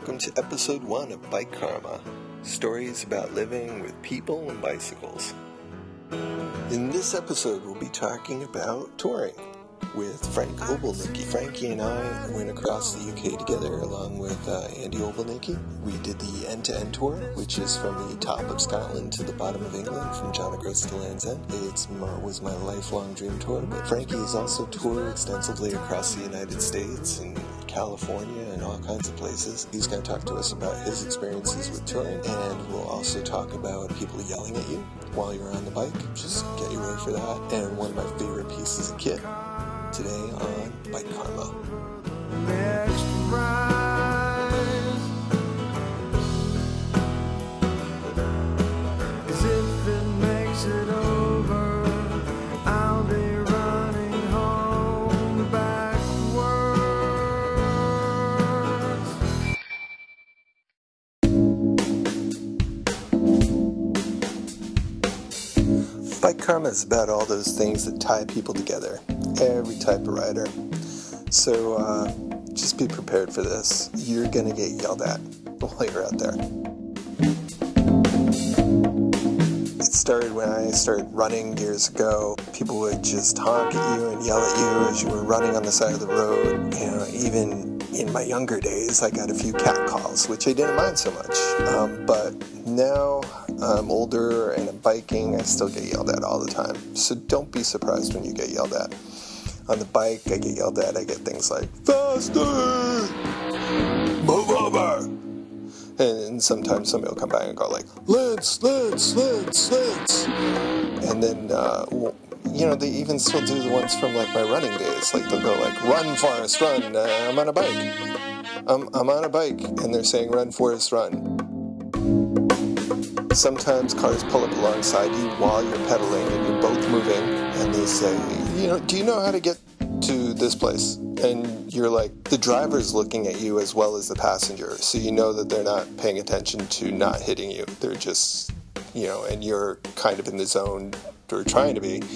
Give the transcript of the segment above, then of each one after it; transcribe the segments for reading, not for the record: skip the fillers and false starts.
welcome to episode 1 of Bike Karma, stories about living with people and bicycles. In this episode, we'll be talking about touring with Frank Obelnicki. Frankie and I went across the UK together along with Andy Obelnicki. We did the end-to-end tour, which is from the top of Scotland to the bottom of England, from John O'Groats to Land's End. It was my lifelong dream tour, but Frankie has also toured extensively across the United States and California and all kinds of places. He's going to talk to us about his experiences with touring, and we'll also talk about people yelling at you while you're on the bike. Just get you ready for that. And one of my favorite pieces of kit today on Bike Karma. Next rise, 'cause if it makes it over, I'll be running home backwards. Bike Karma is about all those things that tie people together. Every type of rider. So just be prepared for this. You're gonna get yelled at while you're out there. It started when I started running years ago. People would just honk at you and yell at you as you were running on the side of the road. You know, even in my younger days, I got a few cat calls, which I didn't mind so much. But now I'm older and I'm biking, I still get yelled at all the time. So don't be surprised when you get yelled at. On the bike, I get yelled at. I get things like, faster! Move over! And sometimes somebody will come by and go like, Lance! And then, they even still do the ones from like my running days. Like they'll go like, run, Forrest, run! I'm on a bike. I'm on a bike, and they're saying, run, Forrest, run. Sometimes cars pull up alongside you while you're pedaling and you're both moving, and they say, do you know how to get to this place? And you're like, the driver's looking at you as well as the passenger, so you know that they're not paying attention to not hitting you. They're just, and you're kind of in the zone, or trying to be.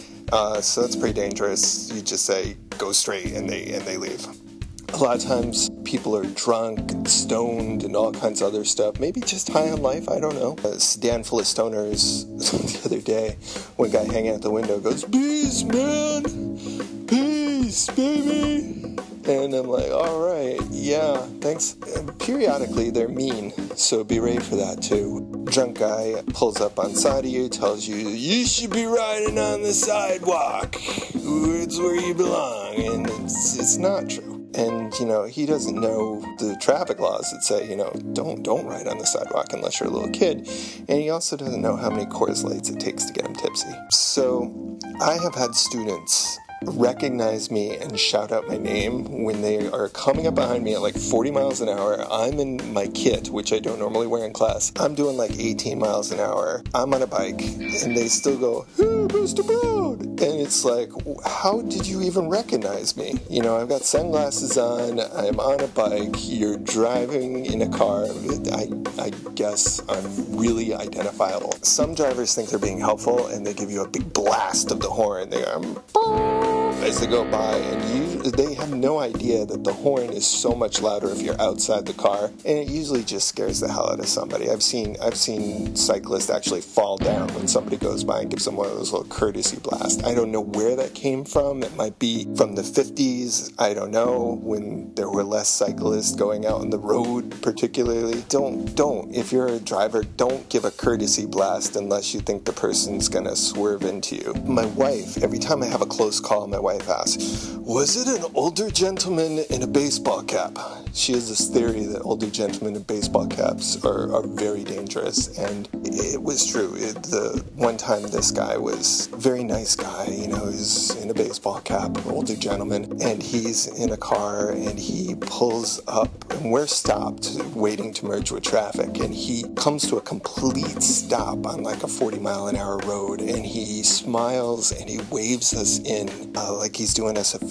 So that's pretty dangerous. You just say, go straight, and they leave. A lot of times people are drunk and stoned and all kinds of other stuff. Maybe just high on life, I don't know. A sedan full of stoners the other day, one guy hanging out the window goes, peace, man! Peace, baby! And I'm like, alright, yeah, thanks. And periodically they're mean, so be ready for that too. Drunk guy pulls up on side of you, tells you, you should be riding on the sidewalk. It's where you belong, and it's not true. And, he doesn't know the traffic laws that say, don't ride on the sidewalk unless you're a little kid. And he also doesn't know how many Coors Lights it takes to get him tipsy. So I have had students recognize me and shout out my name when they are coming up behind me at like 40 miles an hour. I'm in my kit, which I don't normally wear in class. I'm doing like 18 miles an hour. I'm on a bike, and they still go, hey, Mr. Brown! And it's like, how did you even recognize me? I've got sunglasses on, I'm on a bike, you're driving in a car. I guess I'm really identifiable. Some drivers think they're being helpful, and they give you a big blast of the horn. They go, as they go by, and they have no idea that the horn is so much louder if you're outside the car, and it usually just scares the hell out of somebody. I've seen cyclists actually fall down when somebody goes by and gives them one of those little courtesy blasts. I don't know where that came from. It might be from the 50s. I don't know, when there were less cyclists going out on the road particularly. Don't. If you're a driver, don't give a courtesy blast unless you think the person's gonna swerve into you. My wife, every time I have a close call, my wife asks, was it an older gentleman in a baseball cap? She has this theory that older gentlemen in baseball caps are very dangerous, and it was true. The one time this guy was a very nice guy, he's in a baseball cap, an older gentleman, and he's in a car, and he pulls up, and we're stopped waiting to merge with traffic, and he comes to a complete stop on like a 40-mile-an-hour road, and he smiles and he waves us in like he's doing us a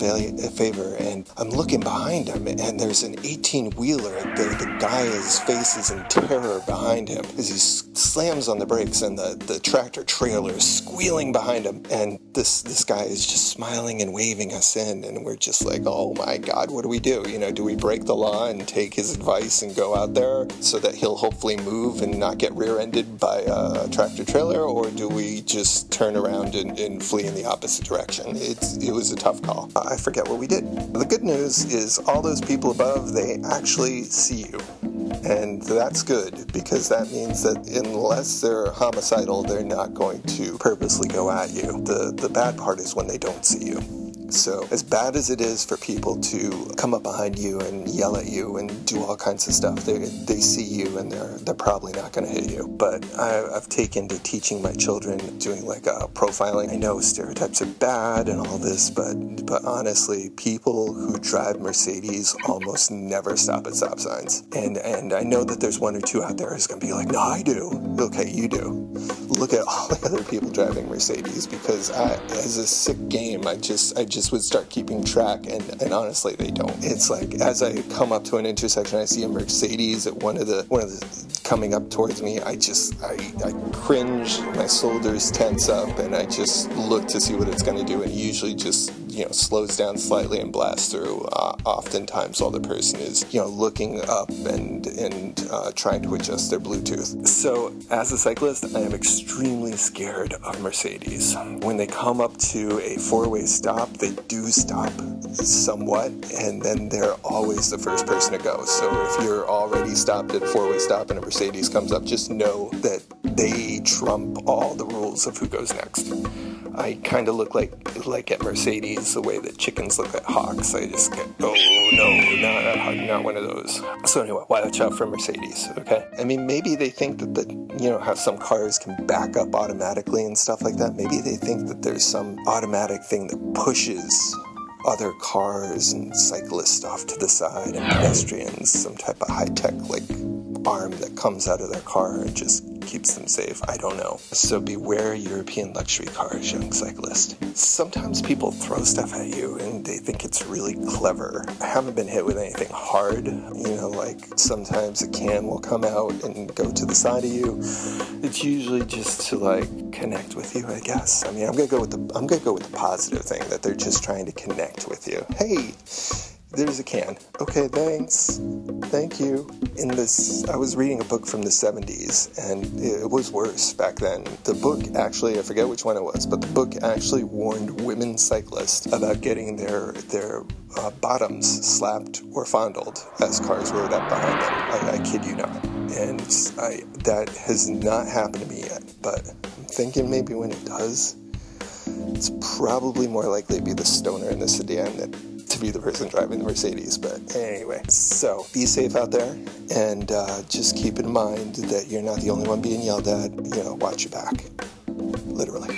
favor, and I'm looking behind him, and there's an 18-wheeler. The guy's face is in terror behind him as he slams on the brakes, and the tractor trailer is squealing behind him, and this guy is just smiling and waving us in, and we're just like, oh my God, what do we do? Do we break the law and take his advice and go out there so that he'll hopefully move and not get rear-ended by a tractor trailer, or do we just turn around and flee in the opposite direction? It was a tough call. I forget what we did. The good news is all those people above, they actually see you. And that's good, because that means that unless they're homicidal, they're not going to purposely go at you. The bad part is when they don't see you. So as bad as it is for people to come up behind you and yell at you and do all kinds of stuff, they see you and they're probably not going to hit you. But I've taken to teaching my children, doing like profiling. I know stereotypes are bad and all this, but honestly, people who drive Mercedes almost never stop at stop signs. And I know that there's one or two out there who's going to be like, no, I do. Okay, you do. Look at all the other people driving Mercedes, because as a sick game, I just would start keeping track, and honestly, they don't. It's like, as I come up to an intersection, I see a Mercedes at one of the coming up towards me, I cringe, my shoulders tense up, and I just look to see what it's going to do, and it usually just, slows down slightly and blasts through. Oftentimes, while the person is, looking up and trying to adjust their Bluetooth. So, as a cyclist, I am extremely scared of Mercedes. When they come up to a four-way stop, they do stop somewhat, and then they're always the first person to go. So if you're already stopped at a four-way stop and a Mercedes comes up, just know that they trump all the rules of who goes next. I kind of look like at Mercedes the way that chickens look at hawks. I just get, oh no, not one of those. So anyway, watch out for Mercedes, okay? I mean, maybe they think that how some cars can back up automatically and stuff like that. Maybe they think that there's some automatic thing that pushes other cars and cyclists off to the side, and pedestrians, some type of high-tech arm that comes out of their car and just keeps them safe. I don't know. So beware European luxury cars, young cyclist. Sometimes people throw stuff at you and they think it's really clever. I haven't been hit with anything hard. Sometimes a can will come out and go to the side of you. It's usually just to connect with you, I guess. I mean, I'm gonna go with the positive thing, that they're just trying to connect with you. Hey, there's a can. Okay, thanks. Thank you. I was reading a book from the 70s, and it was worse back then. The book actually, I forget which one it was, but the book actually warned women cyclists about getting their bottoms slapped or fondled as cars rode up behind them. I kid you not. And that has not happened to me yet, but I'm thinking maybe when it does, it's probably more likely to be the stoner in the sedan than to be the person driving the Mercedes. But anyway, so be safe out there, and just keep in mind that you're not the only one being yelled at. Watch your back, literally.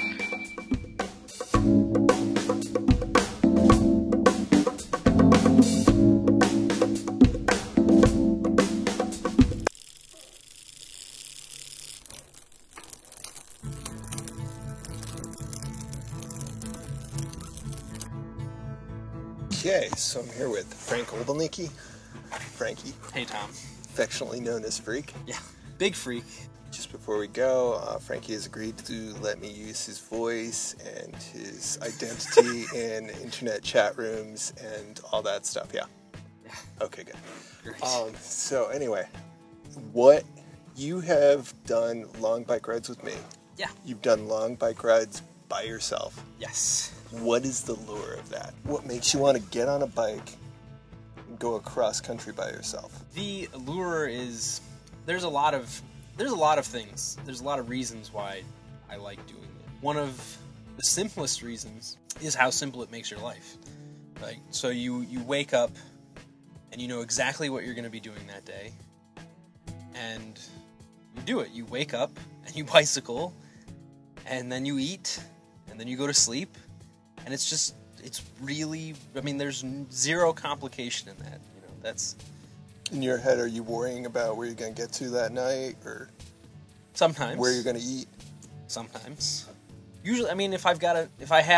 Okay, so I'm here with Frank Olbenicki. Frankie. Hey, Tom. Affectionately known as Freak. Yeah, big freak. Just before we go, Frankie has agreed to let me use his voice and his identity in internet chat rooms and all that stuff, yeah? Yeah. Okay, good. Great. So anyway, you have done long bike rides with me. Yeah. You've done long bike rides by yourself. Yes. What is the lure of that? What makes you want to get on a bike and go across country by yourself? The lure is there's a lot of things. There's a lot of reasons why I like doing it. One of the simplest reasons is how simple it makes your life. Right? So you wake up and you know exactly what you're going to be doing that day, and you do it. You wake up and you bicycle, and then you eat, and then you go to sleep. And it's really, there's zero complication in that. That's... In your head, are you worrying about where you're going to get to that night, or... Sometimes. Where you're going to eat? Sometimes. Usually, if I have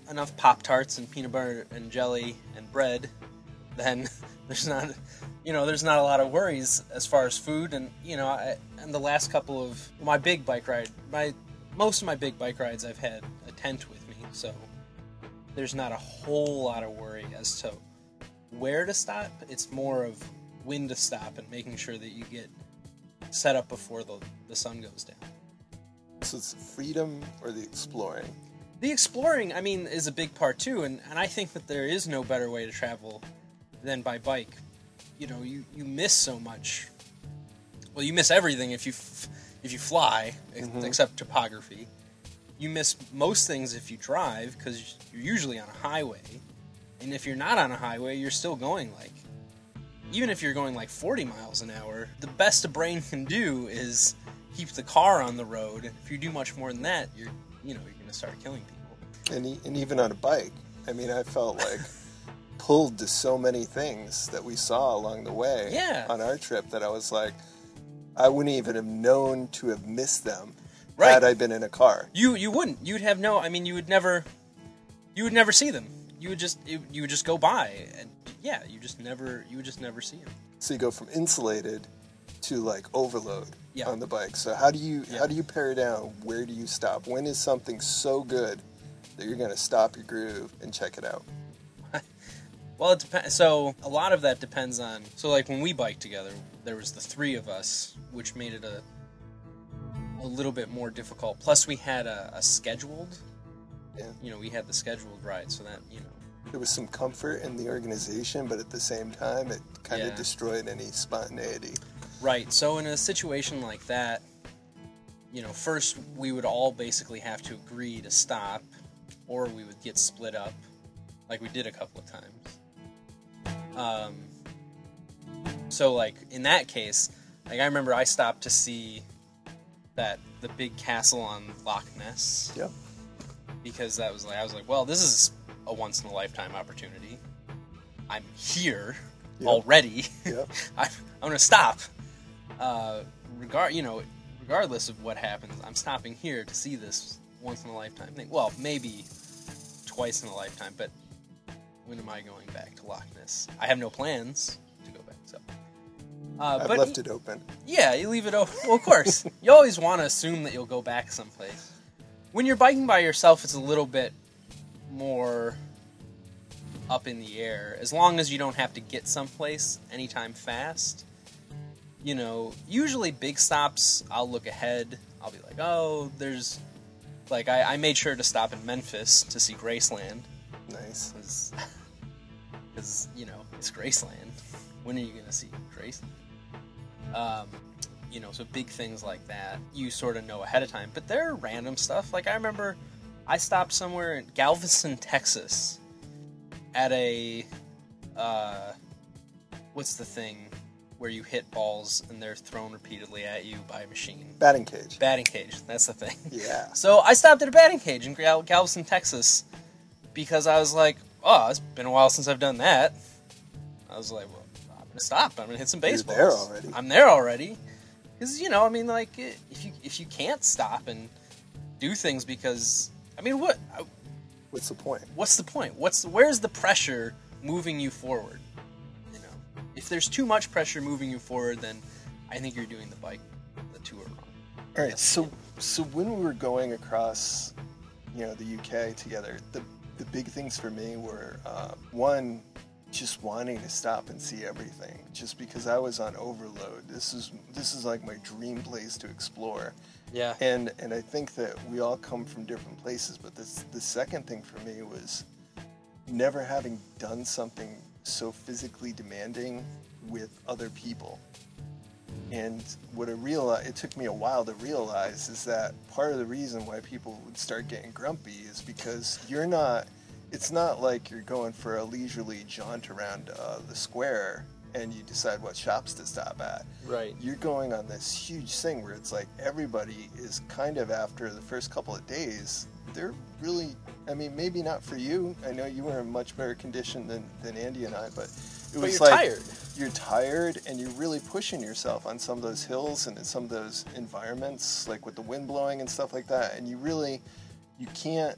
enough Pop-Tarts and peanut butter and jelly and bread, then there's not a lot of worries as far as food. And and the last couple of my big bike ride, most of my big bike rides, I've had a tent with me, so there's not a whole lot of worry as to where to stop. It's more of when to stop and making sure that you get set up before the sun goes down. So it's the freedom or the exploring? The exploring, I mean, is a big part too, and I think that there is no better way to travel than by bike. You miss so much. Well, you miss everything if you fly, except topography. You miss most things if you drive, because you're usually on a highway. And if you're not on a highway, you're still going even if you're going 40 miles an hour, the best a brain can do is keep the car on the road. If you do much more than that, you're going to start killing people. And even on a bike, I mean, I felt pulled to so many things that we saw along the way on our trip that I was like, I wouldn't even have known to have missed them had I been in a car. You wouldn't. You'd have no. I mean, you would never see them. You would just go by, and you would just never see them. So you go from insulated to overload on the bike. So how do you pare down? Where do you stop? When is something so good that you're going to stop your groove and check it out? Well, it depends. So a lot of that depends on. So when we biked together, there was the three of us, which made it a little bit more difficult. Plus, we had a scheduled. Yeah. We had the scheduled ride, so that there was some comfort in the organization, but at the same time, it kind of destroyed any spontaneity. Right. So in a situation like that, first we would all basically have to agree to stop, or we would get split up, like we did a couple of times. So in that case, I remember I stopped to see the big castle on Loch Ness. Yep. Because I was like, well, this is a once in a lifetime opportunity. I'm here already. Yep. I'm gonna stop. Regardless of what happens, I'm stopping here to see this once in a lifetime thing. Well, maybe twice in a lifetime, but when am I going back to Loch Ness? I have no plans to go back. So I've left it open. Yeah, you leave it open. Well, of course, you always want to assume that you'll go back someplace. When you're biking by yourself, it's a little bit more up in the air. As long as you don't have to get someplace anytime fast. Usually big stops, I'll look ahead. I'll be like, oh, there's... I made sure to stop in Memphis to see Graceland. Nice. Because, it's Graceland. When are you going to see Graceland? So big things like that, you sort of know ahead of time. But there are random stuff. I remember I stopped somewhere in Galveston, Texas, at a, what's the thing where you hit balls and they're thrown repeatedly at you by a machine? Batting cage. Batting cage, that's the thing. Yeah. So I stopped at a batting cage in Galveston, Texas, because I was like, oh, it's been a while since I've done that. I was like, well, I'm going to stop. I'm going to hit some baseballs. You're there already. I'm there already. Because, if you can't stop and do things because, what's the point? What's the point? Where's the pressure moving you forward? If there's too much pressure moving you forward, then I think you're doing the tour wrong. All right, so when we were going across, the UK together, the big things for me were, one, just wanting to stop and see everything, just because I was on overload. This is my dream place to explore. Yeah. And I think that we all come from different places, but the second thing for me was never having done something so physically demanding with other people. And what I realized, it took me a while to realize, is that part of the reason why people would start getting grumpy is because it's not like you're going for a leisurely jaunt around the square and you decide what shops to stop at. Right. You're going on this huge thing where it's everybody is kind of, after the first couple of days, they're really, maybe not for you. I know you were in much better condition than Andy and I, but it was you're tired. You're tired, and you're really pushing yourself on some of those hills and in some of those environments, with the wind blowing and stuff like that, and you can't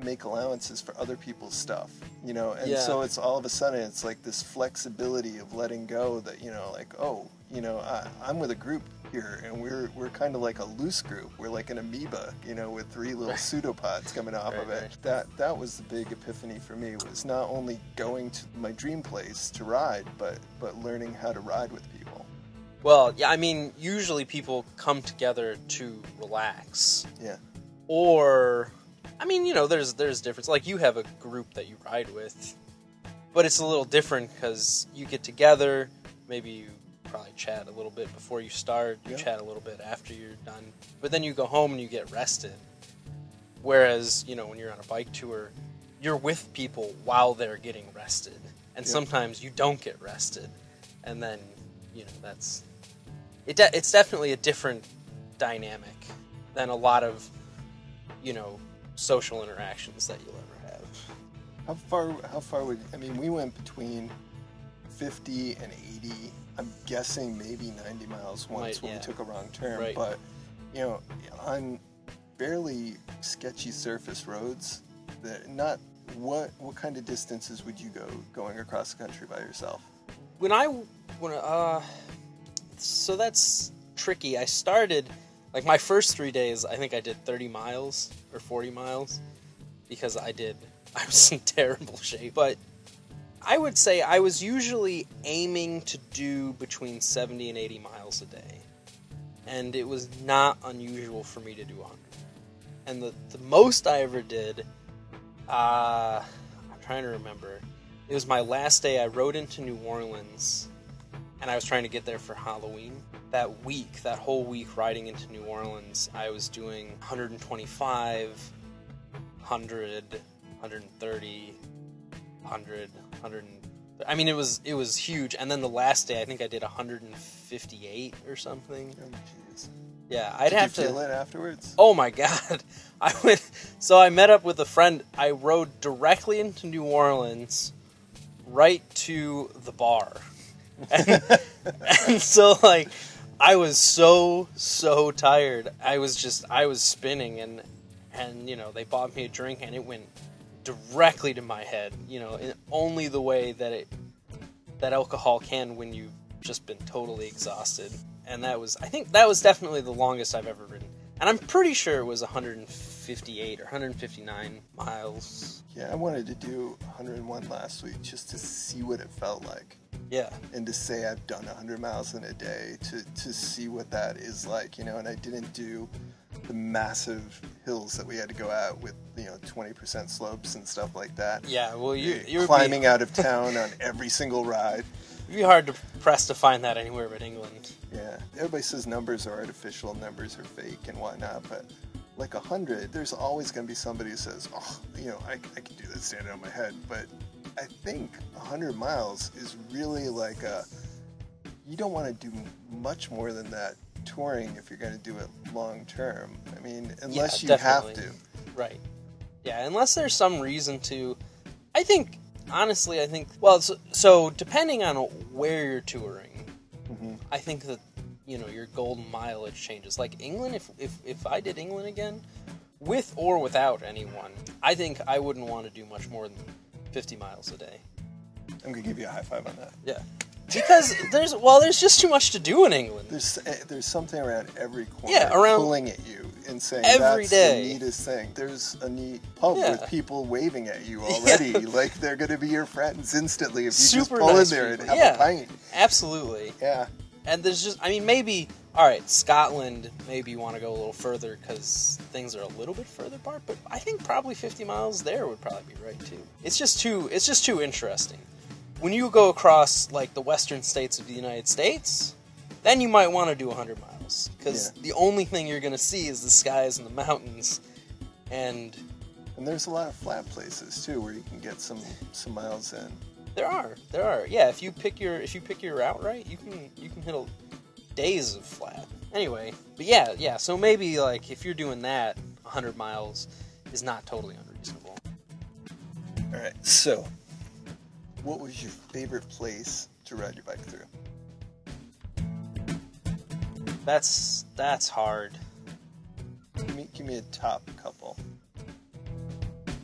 make allowances for other people's stuff, you know, and Yeah. so it's all of a sudden it's like this flexibility of letting go that, you know, like, oh, you know, I'm with a group here and we're kind of like a loose group. We're like an amoeba, you know, with 3 little pseudopods coming off of it. That was the big epiphany for me, was not only going to my dream place to ride, but learning how to ride with people. Well, yeah, I mean, usually people come together to relax. Yeah. Or, I mean, you know, there's difference. Like, you have a group that you ride with, but it's a little different because you get together, maybe you probably chat a little bit before you start, you chat a little bit after you're done, but then you go home and you get rested. Whereas, you know, when you're on a bike tour, you're with people while they're getting rested, and sometimes you don't get rested, and then, you know, that's... It's definitely a different dynamic than a lot of, you know, social interactions that you'll ever have. How far would, I mean, we went between 50 and 80, I'm guessing maybe 90 miles once when we took a wrong turn, but, you know, on fairly sketchy surface roads, what kind of distances would you go going across the country by yourself? So that's tricky. I started, like, my first 3 days, I think I did 30 miles or 40 miles because I was in terrible shape. But I would say I was usually aiming to do between 70 and 80 miles a day. And it was not unusual for me to do 100. And the most I ever did, I'm trying to remember. It was my last day. I rode into New Orleans, and I was trying to get there for Halloween. That whole week riding into New Orleans, I was doing 125, 100, 130, 100, 100. I mean, it was huge. And then the last day, I think I did 158 or something. Oh, jeez. Yeah, I'd Did have you to feel it afterwards? Oh my God. So I met up with a friend. I rode directly into New Orleans, right to the bar. And so, like, I was so tired. I was spinning, and you know, they bought me a drink, and it went directly to my head, you know, in only the way that alcohol can when you've just been totally exhausted. And I think that was definitely the longest I've ever ridden. And I'm pretty sure it was 158 or 159 miles. Yeah, I wanted to do 101 last week just to see what it felt like. Yeah. And to say I've done 100 miles in a day, to see what that is like, you know, and I didn't do the massive hills that we had to go at with, you know, 20% slopes and stuff like that. Yeah, well, you're climbing out of town on every single ride. It'd be hard to press to find that anywhere but England. Yeah, everybody says numbers are artificial, numbers are fake and whatnot, but like 100, there's always going to be somebody who says, oh, you know, I can do that standing on my head, but I think 100 miles is really like you don't want to do much more than that touring if you're going to do it long term. I mean, unless you have to. Right. Yeah, unless there's some reason to. I think, honestly, well, so depending on where you're touring, I think that, you know, your golden mileage changes. Like England, if I did England again, with or without anyone, I think I wouldn't want to do much more than 50 miles a day. I'm going to give you a high five on that. Yeah. Because there's just too much to do in England. There's something around every corner pulling at you and saying every that's day. The neatest thing. There's a neat pub with people waving at you already. Like they're going to be your friends instantly if you just pull in there and have a pint. Absolutely. Yeah. And there's just, I mean, maybe, all right, Scotland, maybe you want to go a little further because things are a little bit further apart, but I think probably 50 miles there would probably be right too. It's just too interesting. When you go across, like, the western states of the United States, then you might want to do 100 miles. Because the only thing you're going to see is the skies and the mountains. And there's a lot of flat places, too, where you can get some miles in. There are. Yeah, if you pick your route right, you can hit days of flat. Anyway, but yeah, so maybe, like, if you're doing that, 100 miles is not totally unreasonable. All right, so what was your favorite place to ride your bike through? That's hard. Give me a top couple.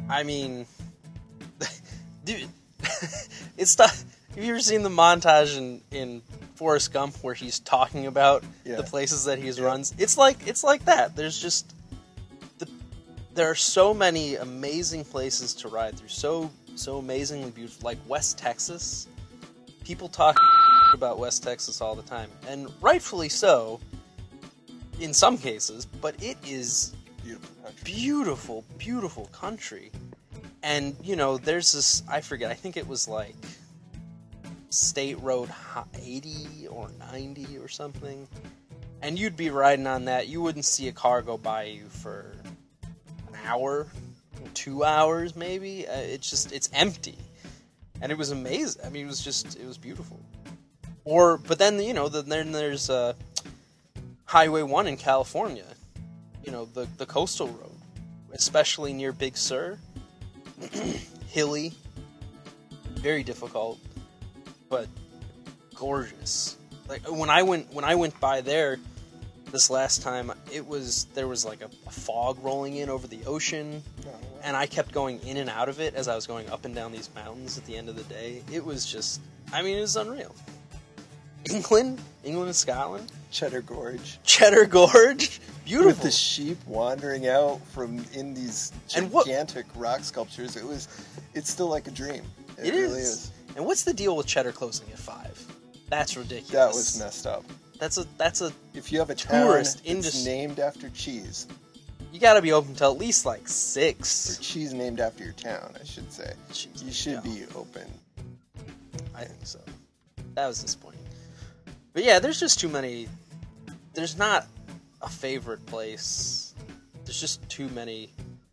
I mean, dude, it's not. Have you ever seen the montage in Forrest Gump where he's talking about the places that he runs? It's like that. There's just there are so many amazing places to ride through. So amazingly beautiful, like West Texas. People talk about West Texas all the time, and rightfully so. In some cases, but it is beautiful, beautiful country. And, you know, there's this, I forget, I think it was like State Road 80 or 90 or something. And you'd be riding on that, you wouldn't see a car go by you for an hour, 2 hours maybe. It's empty. And it was amazing. I mean, it was beautiful. But then, you know, then there's Highway 1 in California, you know, the coastal road, especially near Big Sur. Hilly, very difficult, but gorgeous. Like when I went by there this last time, there was like a fog rolling in over the ocean, and I kept going in and out of it as I was going up and down these mountains at the end of the day. It was just, I mean, it was unreal. England and Scotland. Cheddar Gorge, beautiful. with the sheep wandering out from in these gigantic rock sculptures. It's still like a dream. It really is. And what's the deal with Cheddar closing at 5? That's ridiculous. That was messed up. That's a if you have a tourist town that's named after cheese, you got to be open till at least like 6. Or cheese named after your town, I should say. You should be open. I think so. That was disappointing. But yeah, there's just too many. There's not a favorite place. There's just too many.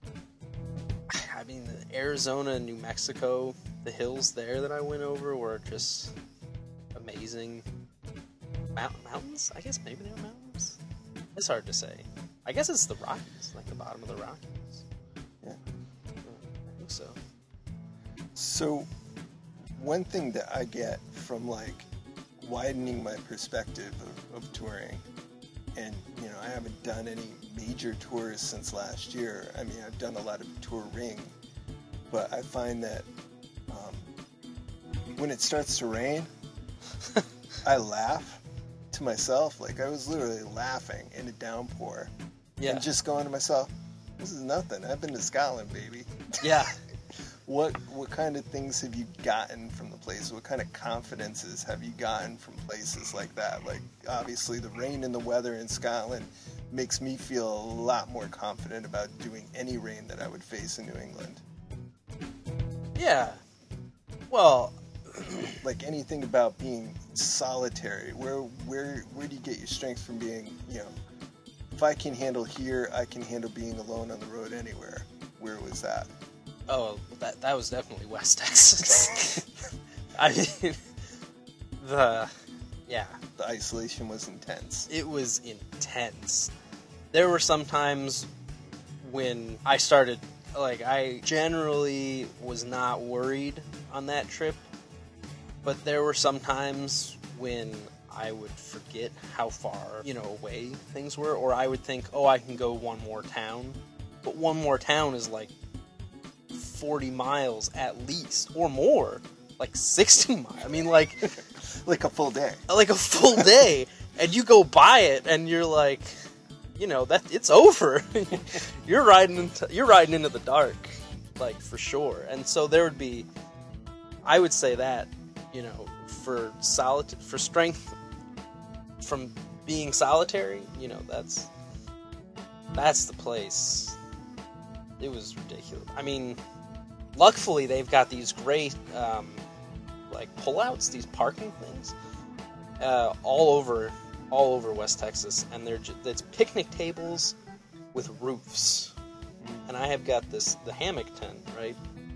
I mean, Arizona and New Mexico, the hills there that I went over were just amazing. Mountains? I guess maybe they're mountains. It's hard to say. I guess it's the Rockies, like the bottom of the Rockies. Yeah. I think so. So, one thing that I get from, like, widening my perspective of touring, and, you know, I haven't done any major tours since last year. I mean, I've done a lot of touring, but I find that when it starts to rain, I laugh to myself. Like, I was literally laughing in a downpour. Yeah. And just going to myself, this is nothing. I've been to Scotland, baby. Yeah. What kind of things have you gotten from the place? What kind of confidences have you gotten from places like that? Like, obviously, the rain and the weather in Scotland makes me feel a lot more confident about doing any rain that I would face in New England. Yeah. Well, like anything about being solitary. Where do you get your strength from being, you know, if I can handle here, I can handle being alone on the road anywhere. Where was that? Oh, that was definitely West Texas. I mean, the isolation was intense. It was intense. There were some times when I started, like, I generally was not worried on that trip, but there were some times when I would forget how far, you know, away things were, or I would think, oh, I can go one more town, but one more town is like 40 miles at least, or more, like 60 miles. I mean, like like a full day. Like a full day, and you go by it, and you're like, you know, that it's over. You're riding into the dark, like, for sure. And so there would be, I would say that, you know, for strength from being solitary, you know, that's the place. It was ridiculous. I mean, luckily they've got these great like pullouts, these parking things, all over West Texas, and it's picnic tables with roofs. And I have got the hammock tent, right?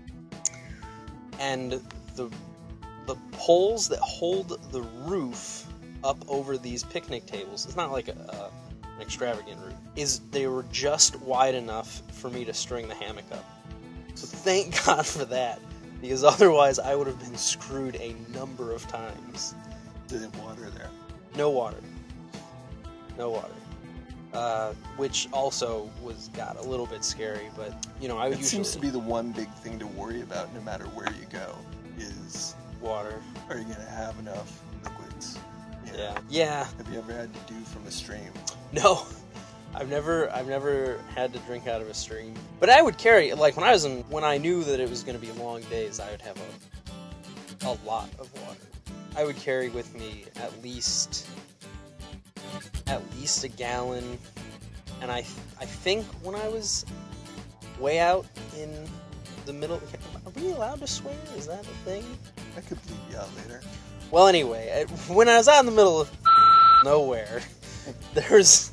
And the poles that hold the roof up over these picnic tables, it's not like an extravagant roof, they were just wide enough for me to string the hammock up. So thank God for that, because otherwise I would have been screwed a number of times. Did it water there? No water. which also got a little bit scary. But I would It seems to be the one big thing to worry about no matter where you go is water. are you going to have enough liquids? You know? Yeah. Have you ever had to do from a stream? No. I've never had to drink out of a stream. But I would carry, like when I knew that it was going to be long days, I would have a lot of water. I would carry with me at least a gallon. And I think when I was way out in the middle, are we allowed to swear? Is that a thing? I could bleep you out later. Well, anyway, when I was out in the middle of nowhere, there's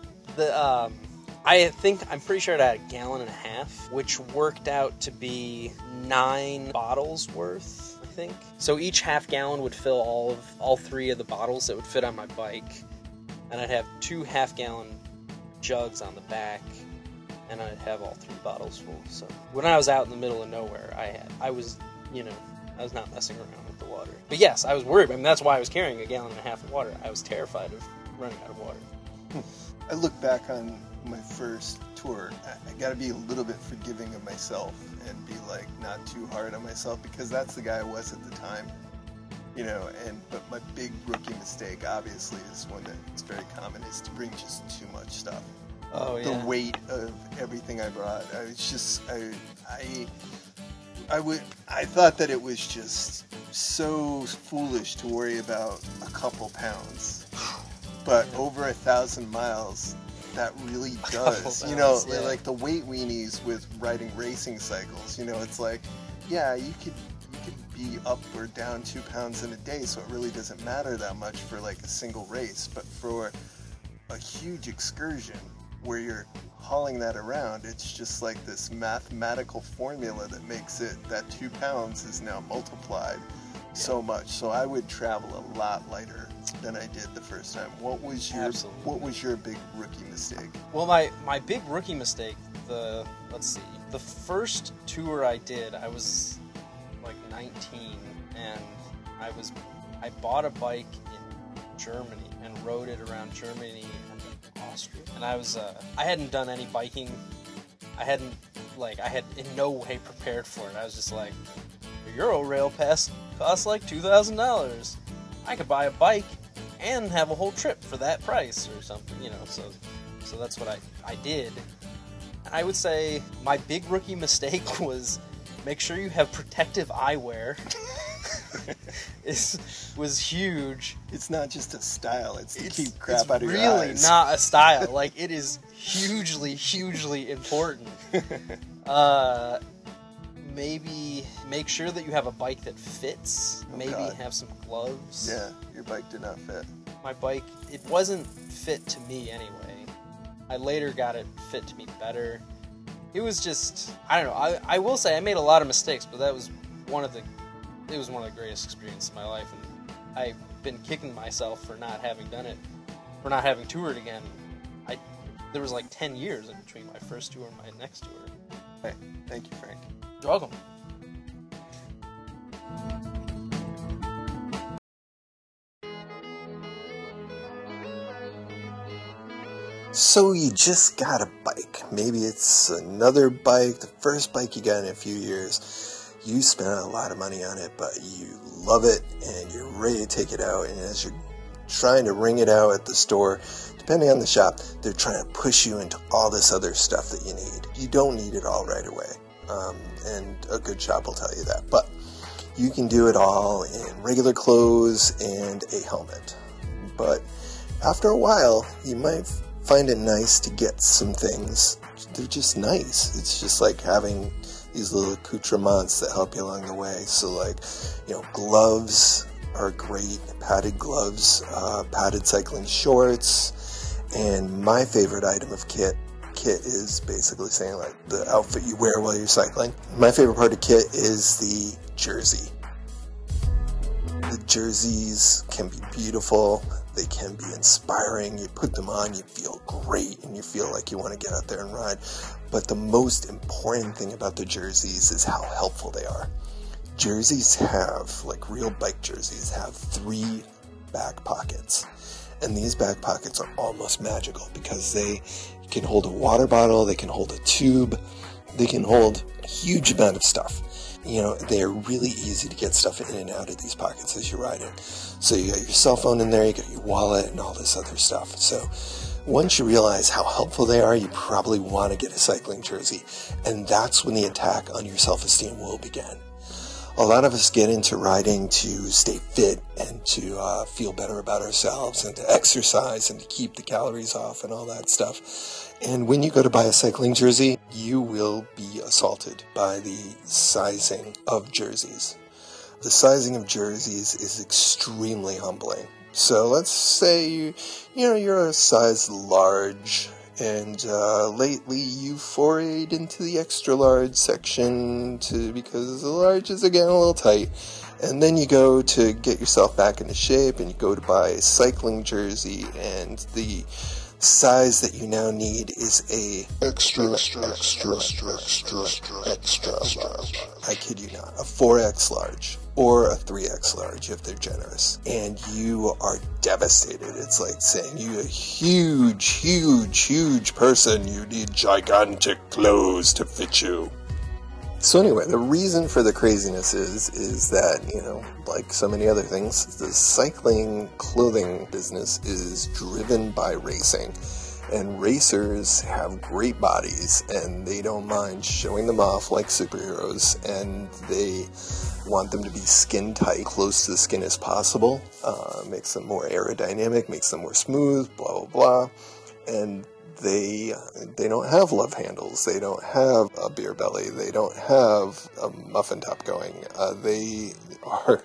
I'm pretty sure it had a gallon and a half, which worked out to be 9 bottles worth, I think. So each half gallon would fill all 3 of the bottles that would fit on my bike, and I'd have 2 half-gallon jugs on the back, and I'd have all 3 bottles full. So when I was out in the middle of nowhere, I was not messing around with the water. But yes, I was worried. I mean, that's why I was carrying a gallon and a half of water. I was terrified of running out of water. I look back on my first tour. I got to be a little bit forgiving of myself and be like not too hard on myself because that's the guy I was at the time, But my big rookie mistake, obviously, is one that's very common, is to bring just too much stuff. Oh yeah. The weight of everything I brought. I thought that it was just so foolish to worry about a couple pounds. But over 1,000 miles, that really does. Like the weight weenies with riding racing cycles. It's like, yeah, you could be up or down 2 pounds in a day, so it really doesn't matter that much for like a single race. But for a huge excursion where you're hauling that around, it's just like this mathematical formula that makes it that 2 pounds is now multiplied so much. So I would travel a lot lighter than I did the first time. What was your big rookie mistake? Well, my big rookie mistake, the first tour I did, I was like 19, and I bought a bike in Germany and rode it around Germany and Austria. And I hadn't done any biking. I had in no way prepared for it. I was just like, the Eurorail pass costs like $2,000. I could buy a bike and have a whole trip for that price or something, so that's what I did. And I would say my big rookie mistake was make sure you have protective eyewear. was huge. It's not just a style, it's to keep crap out of your eyes. It's really not a style. Like, it is hugely important. Maybe make sure that you have a bike that fits. Maybe have some gloves. Yeah, your bike did not fit. My bike, it wasn't fit to me anyway. I later got it fit to me better. It was just, I don't know. I will say I made a lot of mistakes, but it was one of the greatest experiences of my life, and I've been kicking myself for not having done it, for not having toured again. There was like 10 years in between my first tour and my next tour. Hey, thank you, Frank. You're welcome. So you just got a bike. Maybe it's another bike, the first bike you got in a few years. You spent a lot of money on it, but you love it and you're ready to take it out. And as you're trying to ring it out at the store, depending on the shop, they're trying to push you into all this other stuff that you need. You don't need it all right away. And a good shop will tell you that. But you can do it all in regular clothes and a helmet. But after a while, you might find it nice to get some things. They're just nice. It's just like having these little accoutrements that help you along the way. So like, gloves are great. Padded gloves, padded cycling shorts, and my favorite item of kit is basically saying like the outfit you wear while you're cycling. My favorite part of kit is the jersey. The jerseys can be beautiful. They can be inspiring. You put them on, you feel great, and you feel like you want to get out there and ride. But the most important thing about the jerseys is how helpful they are. Jerseys have, like real bike jerseys, have 3 back pockets. And these back pockets are almost magical because they can hold a water bottle, they can hold a tube, they can hold a huge amount of stuff. You know, they're really easy to get stuff in and out of these pockets as you ride it. So you got your cell phone in there, you got your wallet, and all this other stuff. So once you realize how helpful they are, you probably want to get a cycling jersey. And that's when the attack on your self-esteem will begin. A lot of us get into riding to stay fit and to feel better about ourselves and to exercise and to keep the calories off and all that stuff. And when you go to buy a cycling jersey, you will be assaulted by the sizing of jerseys. The sizing of jerseys is extremely humbling. So let's say you're a size large, and lately you forayed into the extra large section because the larges are getting a little tight. And then you go to get yourself back into shape, and you go to buy a cycling jersey, and the size that you now need is a extra large. I kid you not, a 4X large or a 3X large if they're generous. And you are devastated. It's like saying you're a huge person. You need gigantic clothes to fit you. So anyway, the reason for the craziness is that, like so many other things, the cycling clothing business is driven by racing. And racers have great bodies, and they don't mind showing them off like superheroes, and they want them to be skin tight, close to the skin as possible, makes them more aerodynamic, makes them more smooth, blah, blah, blah. And they don't have love handles, they don't have a beer belly, they don't have a muffin top going. They are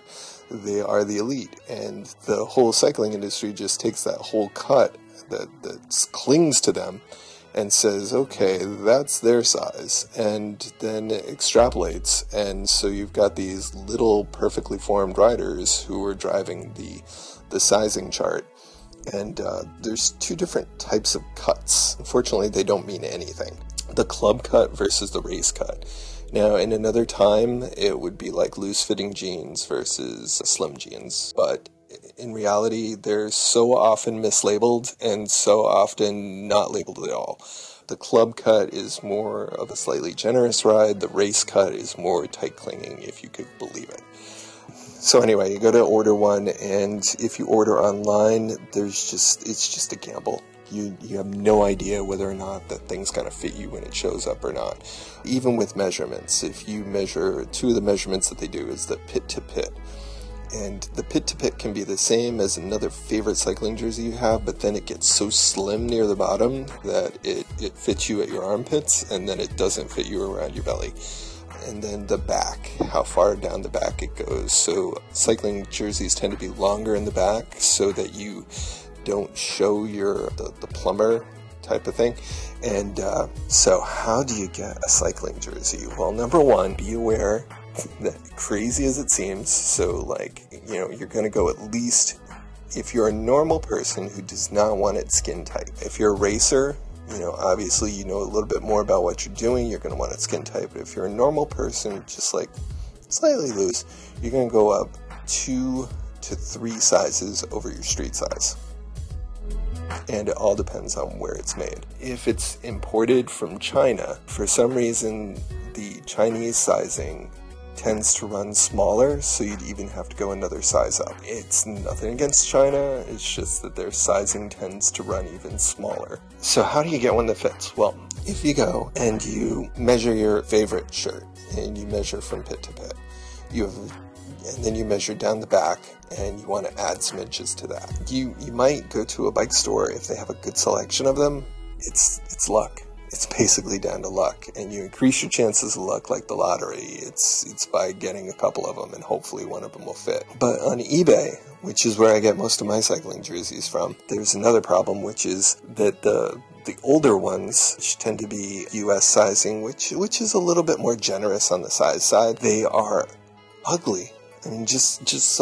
the elite, and the whole cycling industry just takes that whole cut that clings to them and says, okay, that's their size, and then extrapolates. And so you've got these little perfectly formed riders who are driving the sizing chart. And there's two different types of cuts. Unfortunately, they don't mean anything. The club cut versus the race cut. Now, in another time, it would be like loose-fitting jeans versus slim jeans. But in reality, they're so often mislabeled and so often not labeled at all. The club cut is more of a slightly generous ride. The race cut is more tight-clinging, if you could believe it. So anyway, you go to order one, and if you order online, it's just a gamble. You have no idea whether or not that thing's going to fit you when it shows up or not. Even with measurements, if you measure, two of the measurements that they do is the pit to pit. And the pit to pit can be the same as another favorite cycling jersey you have, but then it gets so slim near the bottom that it fits you at your armpits, and then it doesn't fit you around your belly. And then the back, how far down the back it goes. So cycling jerseys tend to be longer in the back so that you don't show the plumber type of thing. And so how do you get a cycling jersey? Well, number one, be aware that crazy as it seems, so you're going to go at least, if you're a normal person who does not want it skin tight. If you're a racer, obviously you know a little bit more about what you're doing, you're going to want it skin tight. But if you're a normal person, just like slightly loose, you're going to go up 2 to 3 sizes over your street size. And it all depends on where it's made. If it's imported from China, for some reason the Chinese sizing tends to run smaller, so you'd even have to go another size up. It's nothing against China, it's just that their sizing tends to run even smaller. So how do you get one that fits? Well, if you go and you measure your favorite shirt, and you measure from pit to pit, and then you measure down the back, and you want to add some inches to that. You might go to a bike store if they have a good selection of them. It's luck. It's basically down to luck, and you increase your chances of luck like the lottery. It's by getting a couple of them, and hopefully one of them will fit. But on eBay, which is where I get most of my cycling jerseys from, there's another problem, which is that the older ones, which tend to be US sizing, which is a little bit more generous on the size side, they are ugly. I mean, just some of the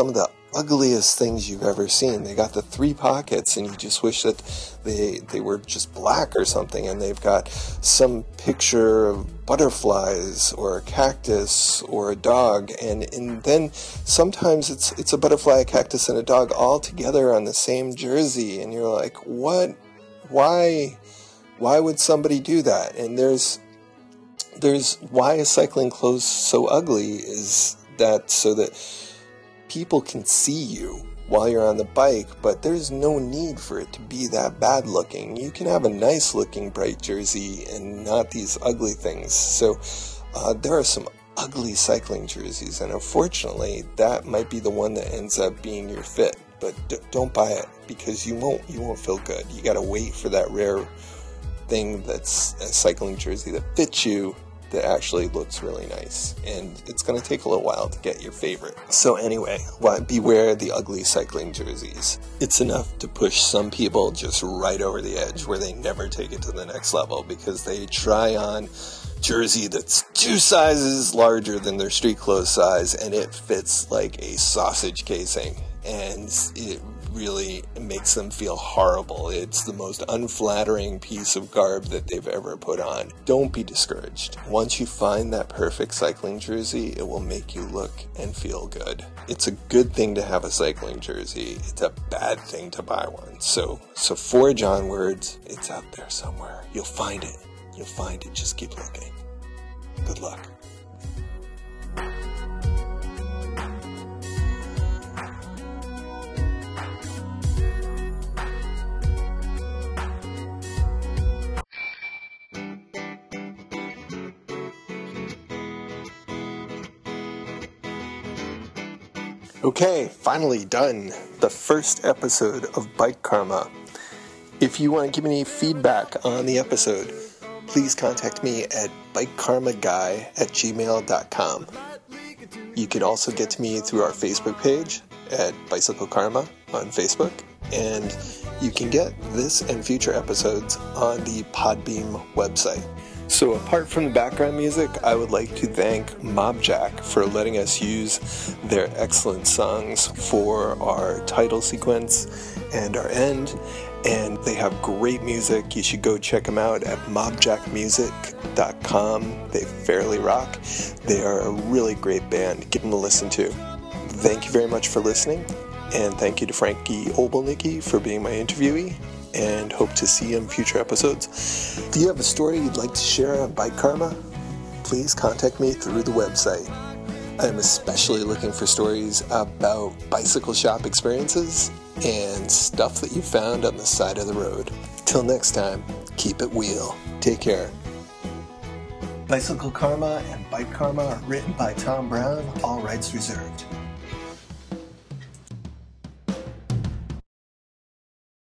ugliest things you've ever seen. They got the 3 pockets, and you just wish that they were just black or something, and they've got some picture of butterflies or a cactus or a dog, and then sometimes it's a butterfly, a cactus, and a dog all together on the same jersey, and you're like, what? Why would somebody do that? And there's why is cycling clothes so ugly is that so that people can see you while you're on the bike, but there's no need for it to be that bad looking. You can have a nice looking bright jersey and not these ugly things. So there are some ugly cycling jerseys, and unfortunately that might be the one that ends up being your fit. But don't buy it, because you won't feel good. You gotta wait for that rare thing that's a cycling jersey that fits you, that actually looks really nice, and it's going to take a little while to get your favorite. So anyway, beware the ugly cycling jerseys. It's enough to push some people just right over the edge where they never take it to the next level, because they try on jersey that's 2 sizes larger than their street clothes size, and it fits like a sausage casing, and it really makes them feel horrible. It's the most unflattering piece of garb that they've ever put on. Don't be discouraged. Once you find that perfect cycling jersey, it will make you look and feel good. It's a good thing to have a cycling jersey. It's a bad thing to buy one. So forge onwards. It's out there somewhere. You'll find it. You'll find it. Just keep looking. Good luck. Okay, finally done. The first episode of Bike Karma. If you want to give me feedback on the episode, please contact me at bikekarmaguy@gmail.com. You can also get to me through our Facebook page at Bicycle Karma on Facebook, and you can get this and future episodes on the Podbeam website. So apart from the background music, I would like to thank Mobjack for letting us use their excellent songs for our title sequence and our end. And they have great music. You should go check them out at mobjackmusic.com. They fairly rock. They are a really great band. Give them a listen to. Thank you very much for listening. And thank you to Frankie Obelnicki for being my interviewee. And hope to see you in future episodes. If you have a story you'd like to share on Bike Karma, please contact me through the website. I'm especially looking for stories about bicycle shop experiences and stuff that you found on the side of the road. Till next time, keep it wheel. Take care. Bicycle Karma and Bike Karma are written by Tom Brown, all rights reserved.